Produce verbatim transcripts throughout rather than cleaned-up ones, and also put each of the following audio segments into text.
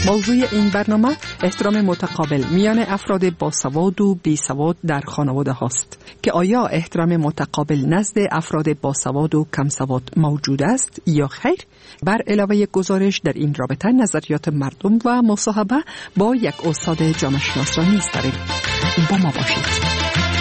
موضوع این برنامه احترام متقابل میان افراد باسواد و بیسواد در خانواده هاست که آیا احترام متقابل نزد افراد باسواد و کمسواد موجود است یا خیر؟ بر علاوه گزارش در این رابطه نظریات مردم و مصاحبه با یک استاد جامعه شناس را نیز داریم. با ما باشید.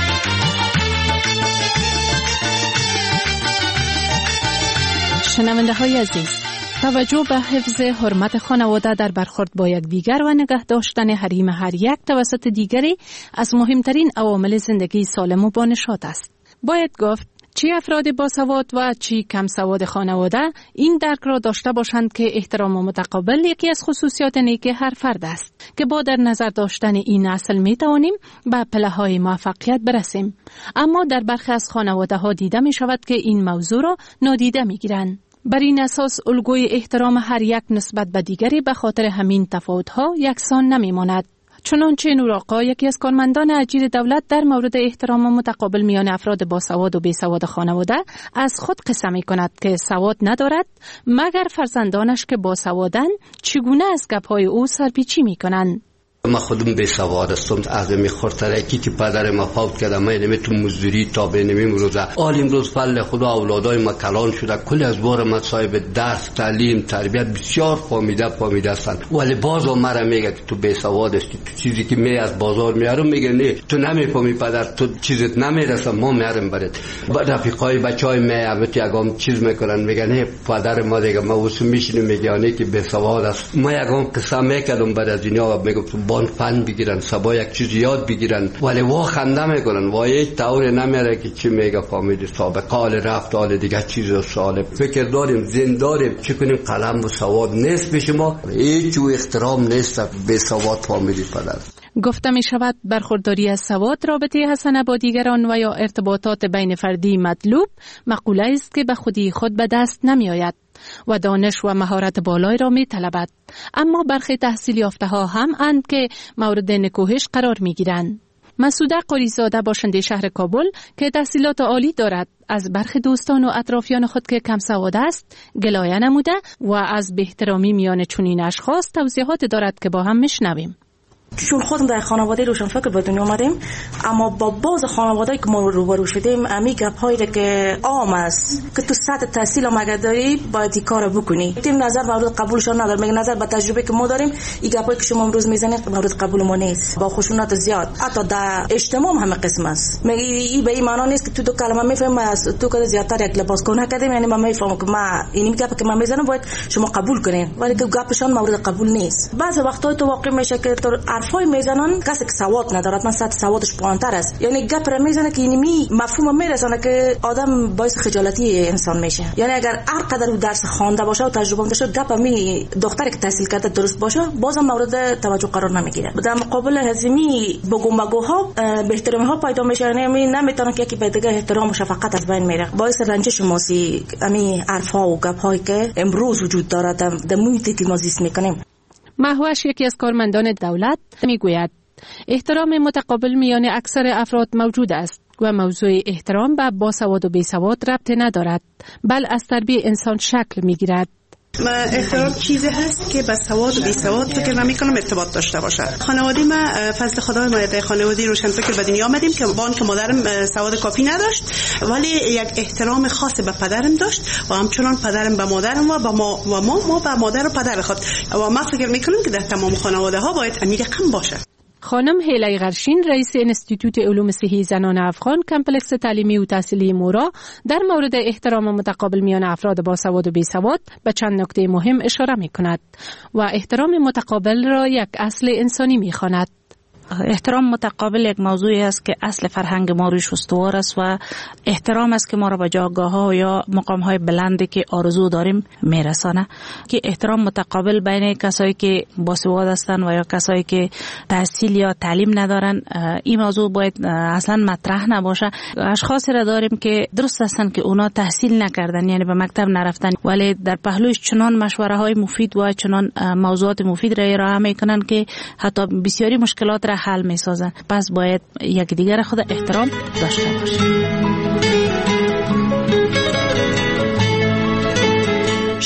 شنونده های عزیز، توجه به حفظ حرمت خانواده در برخورد با یک دیگر و نگه داشتن حریم هر یک توسط دیگری از مهمترین عوامل زندگی سالم و بانشاد است. باید گفت چی افراد باسواد و چی کم سواد خانواده این درک را داشته باشند که احترام متقابل یکی از خصوصیات نیک هر فرد است که با در نظر داشتن این اصل می توانیم به پله‌های موفقیت برسیم. اما در برخی از خانواده ها دیده می شود که این موضوع را نادیده می گیرند. بر این اساس الگوی احترام هر یک نسبت به دیگری به خاطر همین تفاوت‌ها یکسان نمی‌ماند. چنانچه نور آقا، یکی از کارمندان اجیر دولت، در مورد احترام متقابل میان افراد باسواد و بیسواد خانواده از خود قصه می‌کند که سواد ندارد مگر فرزندانش که باسوادند چگونه از گپ‌های او سرپیچی می‌کنند. ما خودم به سواد هستم، از میخورترکی که پدر ما فوت کرده، ما نمیتونم مزدوری تا بینیم روزه آل امروز فضل خدا اولادای ما کلان شده، کلی از بار ما صاحب درس تعلیم تربیت بسیار فهمیده فهمیده هستند، ولی باز مرا میگه که تو به سواد هستی، تو چیزی که می از بازار میارم میگه نه تو نمیفهمی پدر، تو چیزت نمیرسه ما میارم برات. بعد رفیقای بچهای می البته یگام چیز میکنن میگه نه پدر ما دیگه ما واسه میشینیم میگه که به سواد است. ما یگام قصه میکردم بعد از اینا میگم بان فن بگیرن، سبا یک چیز یاد بگیرن، ولی وا خنده میکنن، وا یک طور نمیاره که چی میگه فامیلی سابقه حال رفت حال دیگه چیز و سالم. فکر داریم زنده داریم چی کنیم، قلم و سواد نیست به شما، هیچ و احترام نیست به سواد فامیلی پدر. گفته می شود برخورداری از سواد رابطه حسنه با دیگران و یا ارتباطات بین فردی مطلوب مقوله است که به خودی خود به دست نمی آید و دانش و مهارت بالای را می طلبد. اما برخی تحصیل یافته ها هم اند که مورد نکوهش قرار می گیرند. مسعوده قریزاده باشنده شهر کابل که تحصیلات عالی دارد از برخی دوستان و اطرافیان خود که کم سواد است گلایه نموده و از بهترامی میان چنین اشخاص توضیحات دارد که با هم میشنویم. چون خودم در خانواده روشنفکر به دنیا آمدیم، اما با بعض خانواده‌ای که ما روبرو شدیم امی گپ‌هایی که عام است که تو سطح تحصیل هم اگر داری باید این کارو بکنی. تیم نظر مورد قبولشون نداره، میگه نظر به تجربه که ما داریم این گپایی که شما امروز میزنید مورد قبول ما نیست، با خشونت زیاد حتی در اجتماع هم قسم است. میگه این به این معنا نیست که تو دو کلمه میفهمی از تو که زیادتر یک لباس کنه کردیم، یعنی من میفهمم که ما این گپ که من میزنم باید شما قبول کنین، ولی که گپشون مورد قبول نیست. بعضی وقتا تو واقع میشه که تو حرفای میزنن کسی که سواد ندارد، من سطح سوادش پایین‌تر است، یعنی گپ را میزنه که اینمی مفهوم میرسونه که آدم باعث خجالتی انسان میشه. یعنی اگر هر قدر او درس خوانده باشه و تجربه داشته گپ می دختری که تحصیل کرده درست باشه بازم مورد توجه قرار نمیگیره. در مقابل هزیمی بگومگوها بهترمی ها پیدا میشه، یعنی نمیتونه که یکی به دیگه احترام و شفقت از بین میره، باعث رنجش ماسی امی حرفا و گپ‌هایی که امروز وجود داره در محیطی که ما زیست میکنیم. مهوش، یکی از کارمندان دولت، میگوید احترام متقابل میان اکثر افراد موجود است و موضوع احترام به باسواد و بیسواد ربط ندارد، بل از تربیت انسان شکل میگیرد. ما احترام چیزی هست که با سواد و بیسواد فکر نمی کنم ارتباط داشته باشه. خانواده ما فضل خدای ما در خانواده روشنفکر به دنیا آمدیم که با اینکه مادرم سواد کافی نداشت ولی یک احترام خاص به پدرم داشت و همچنان پدرم به مادرم و با ما و ما ما به مادر و پدر خود و ما فکر میکنم که در تمام خانواده ها باید همین رقم باشه. خانم هیله غرشین، رئیس انستیتوت علوم صحی زنان افغان کمپلکس تعلیمی و تحصیلی مورا، در مورد احترام متقابل میان افراد باسواد و بیسواد به چند نکته مهم اشاره می‌کند و احترام متقابل را یک اصل انسانی می‌خواند. احترام متقابل یک موضوعی است که اصل فرهنگ ما روش استوار است و احترام است که ما را به جایگاه‌ها یا مقام‌های بلندی که آرزو داریم میرسانه. که احترام متقابل بین کسایی که باسواد هستند و یا کسایی که تحصیل یا تعلیم ندارن، این موضوع باید اصلا مطرح نباشه. اشخاصی را داریم که درست هستند که اونا تحصیل نکردن، یعنی به مکتب نرفتن، ولی در پهلوش چنان مشوره‌های مفید و چنان موضوعات مفید را ارائه میکنن که حتی بسیاری مشکلات را حل می سازن. پس باید یک دیگر خود احترام داشته باشیم.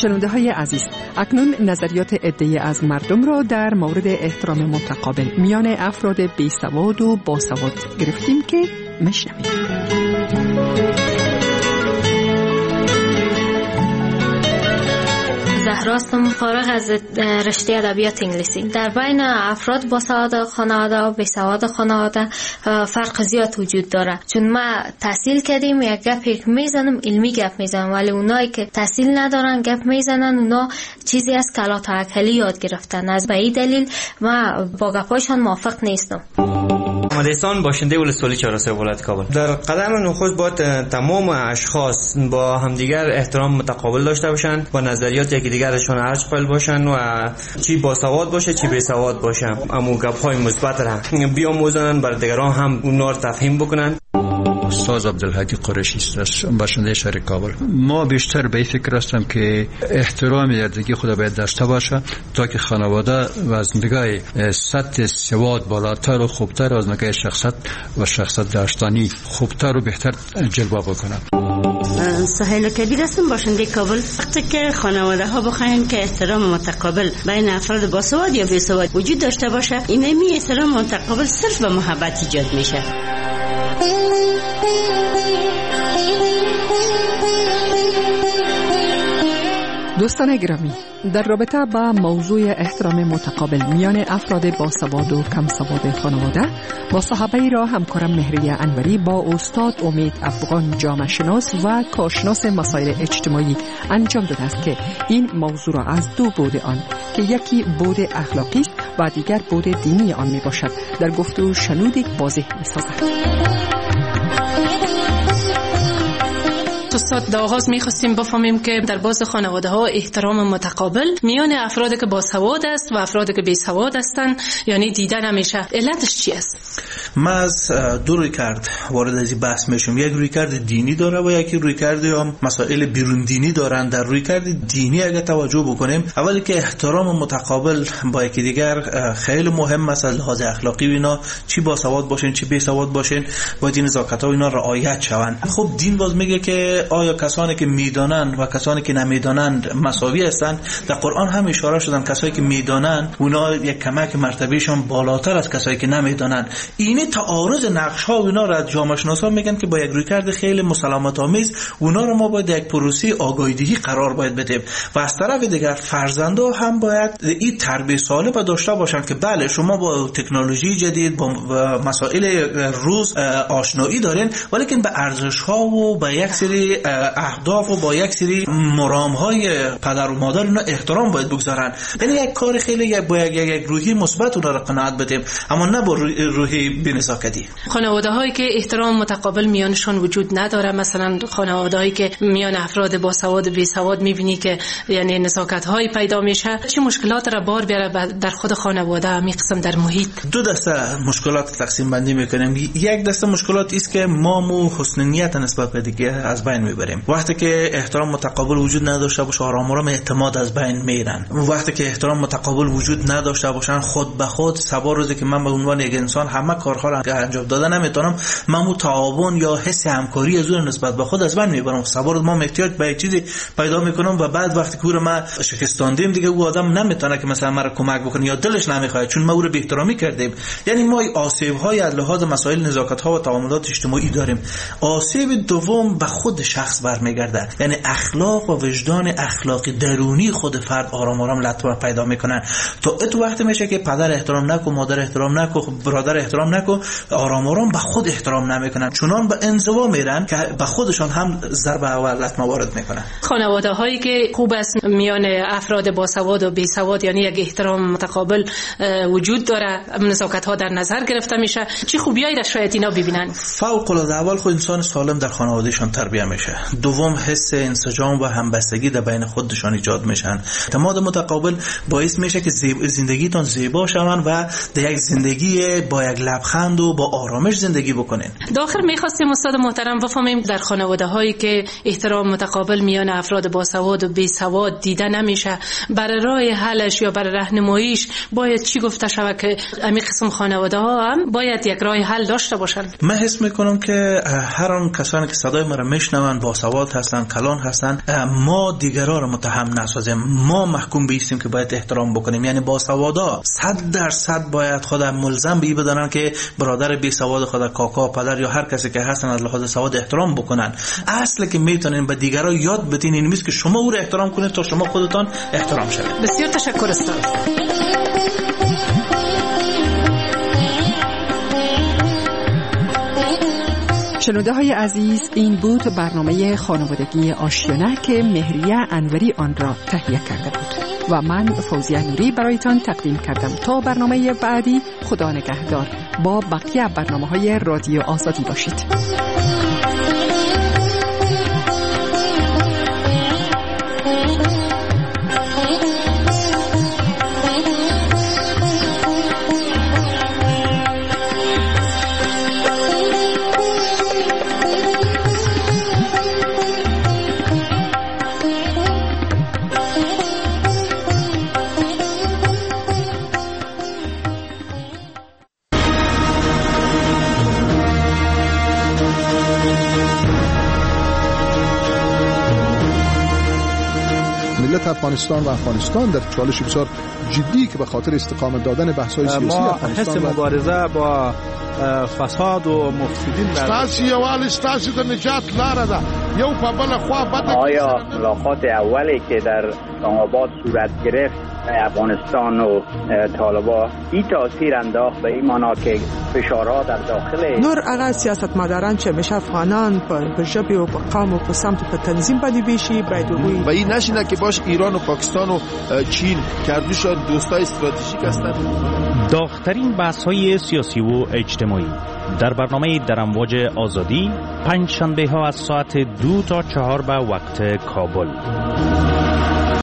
شنونده های عزیز، اکنون نظریات عده‌ای از مردم را در مورد احترام متقابل میان افراد بیسواد و باسواد گرفتیم که مشنوید. زهراستم، فارغ از رشته ادبیات انگلیسی. در بین افراد با سواد خانواده و بی سواد خانواده فرق زیاد وجود داره، چون ما تحصیل کردیم یک گپ میزنم، علمی گپ میزنم، ولی اونایی که تحصیل ندارن گپ میزنن، اونا چیزی از کلا توکلی یاد گرفتن. از به این دلیل ما با گپاشون موافق نیستم. محمد احسان، باشنده ولسوالی چهارراه ولایت کابل. در قدم نخست باید تمام اشخاص با همدیگر احترام متقابل داشته باشند، با نظریات یکی دیگرشون ارج قائل باشند و چی با سواد باشه چی بی سواد باشه، اما گپ‌های مثبت را بیاموزند، بر دیگران هم اونها رو تفهیم بکنند. استاد عبدالحدی قریشی است، باشنده شهر کابل. ما بیشتر به فکر هستم که احترام یکدیگر خود باید داشته باشه تا که خانواده و زندگی سطح سواد بالاتر و خوبتر از نگاه شخصیت و شخصیت داشتنی خوبتر و بهتر جلوه بکنه. سهیل کبیر هستم، باشنده کابل. وقتی که خانواده ها بخواین که احترام متقابل بین افراد باسواد یا بیسواد وجود داشته باشه، این می احترام متقابل صرف به محبت ایجاد میشه. دوستان گرامی، در رابطه با موضوع احترام متقابل میان افراد باسواد و کم سواد خانواده، با صحبه را همکارم مهریه انوری با استاد امید افغان، جامعه شناس و کارشناس مسائل اجتماعی انجام داده است که این موضوع را از دو بعد آن که یکی بعد اخلاقی و دیگر بعد دینی آن می باشد در گفتگو شنودی واضح می سازد. استاد، در آغاز می‌خواستیم بفهمیم که در باز خانواده ها احترام متقابل میان افرادی که باسواد است و افرادی که بیسواد هستند یعنی دیده نمیشه. علتش چی است؟ ما از دو رویکرد وارد از این بحث میشیم. یک رویکرد دینی داره و یکی رویکرد یا مسائل بیرون دینی دارن. در رویکرد دینی اگه توجه بکنیم، اولی که احترام متقابل با یکی دیگر خیلی مهم است از لحاظ اخلاقی. اینا چی باسواد باشین چی بیسواد باشین باید این نزاکت‌ها اینا رعایت شوند. خب دین باز میگه که آیا کسانی که میدانند و کسانی که نمیدانند مساوی هستند؟ در قرآن هم اشاره شدن کسایی که میدانند اونا یک کمک مرتبهشون بالاتر از کسایی که نمیدانند. این تعارض نقش‌ها و اینا را جامعه شناسا میگن که با یک رویکرد خیلی مسالمت آمیز اونا رو ما باید یک پروسه آگاهی‌دهی قرار باید بدیم و از طرف دیگر فرزندا هم باید این تربیت سالم داشته باشن که بله شما با تکنولوژی جدید با مسائل روز آشنایی دارین، ولی که به ارزش‌ها و به یک سری اهداف و با یک سری مرام‌های پدر و مادر اینا احترام باید بگذارن. یعنی یک کار خیلی یک با یک, یک روحی مثبت اونها را قناعت بدیم، اما نه با روحی بی‌نزاکتی. خانواده‌هایی که احترام متقابل میانشون وجود نداره، مثلا خانواده‌هایی که میان افراد با سواد و بی سواد می‌بینی که یعنی نزاکت‌های پیدا میشه، چه مشکلات را بار بیاره در خود خانواده، همین قسم در محیط؟ دو دسته مشکلات تقسیم بندی می‌کنیم. یک دسته مشکلات است که ما مو حسن نیت نسبت به دیگه از بین میبریم. وقتی که احترام متقابل وجود نداشته باشه آرام آرام اعتماد از بین میرن. وقتی که احترام متقابل وجود نداشته باشن خود به خود سبا روزی که من به عنوان یک انسان همه کارها را انجام دادن نمیتونم، من مو تعاون یا حس همکاری از اون نسبت به خود از بین میبرم. سبا روز ما احتیاج به چیزی پیدا میکنم و بعد وقتی که او ما شکستاندیم دیگه او آدم نمیتونه که مثلا مرا کمک بکنه یا دلش نمیخواد چون ما او رو بی احترامی کردیم. یعنی ما آسیب های از لحاظ مسائل نزاکت ها و تعاملات اجتماعی داریم. آسیب دوم به خود شخص برمیگرده، یعنی اخلاق و وجدان اخلاقی درونی خود فرد آرام آرام لطمه پیدا میکنن. تو ات وقت میشه که پدر احترام نکو، مادر احترام نکو، برادر احترام نکو، آرام آرام به خود احترام نمیکنن، چونان به انزوا میرن که به خودشان هم ضربه و لطمه وارد میکنن. خانواده هایی که خوب است میان افراد با سواد و بی سواد یعنی یک احترام متقابل وجود داره، نزاکت ها در نظر گرفته میشه، چه خوبیایی را شاید اینا ببینن؟ فوق العاده اول خود انسان سالم در خانوادهشان تربیت میشه، دوم حس انسجام و همبستگی در بین خودشان ایجاد میشن. اعتماد متقابل باعث میشه که زندگیتون زیبا شون و در یک زندگی با یک لبخند و با آرامش زندگی بکنین. داخل میخواستیم استاد محترم بفهمیم در خانواده هایی که احترام متقابل میان افراد با سواد و بی سواد دیده نمیشه، برای راه حلش یا برای راهنماییش باید چی گفته شود که امی قسم خانواده ها هم باید یک راه حل داشته باشن؟ من حس میکنم که هر آن کسانی که صدای مرا میشنون هستند، باسواد هستند، کلان هستند، ما دیگران را متهم نسازیم، ما محکوم بیستیم که باید احترام بکنیم. یعنی باسوادا صد درصد باید خود ملزم به این بدانن که برادر بی سواد خود، کاکا، پدر یا هر کسی که هستن از لحاظ سواد احترام بکنن. اصل که میتونین به دیگران یاد بدین این نیست که شما او را احترام کنید تا شما خودتان احترام شوید. بسیار تشکر استاد. شنونده های عزیز، این بود برنامه خانوادگی آشیانه که مهریه انوری آن را تهیه کرده بود و من فوزیه نوری برایتان تقدیم کردم. تا برنامه بعدی، خدا نگهدار. با بقیه برنامه های رادیو آزادی باشید. افغانستان و افغانستان در چالش بسیار جدی که به خاطر استقامت دادن بحث‌های سیاسی افغانستان ما حس مبارزه با فساد و مفسدین ستاسي یوال ستاسي د نجات لاره ده یو په بل خوا بد. آیا ملاقات اولی که در اسلام‌آباد صورت گرفت افغانستان و طالبان این تاثیر انداخت به این معنا که فشارها در داخل نور هغه سیاستمداران چې همیشه افغانان په ژبه او په قوم او په سمت په تنظیم باندې بشي باید وي و این نشینه که باش ایران و پاکستان و چین کردوش دوستای استراتژیک هستند. داغ‌ترین بحث‌های سیاسی و اجتماعی در برنامه در امواج آزادی پنج شنبه ها از ساعت دو تا چهار به وقت کابل.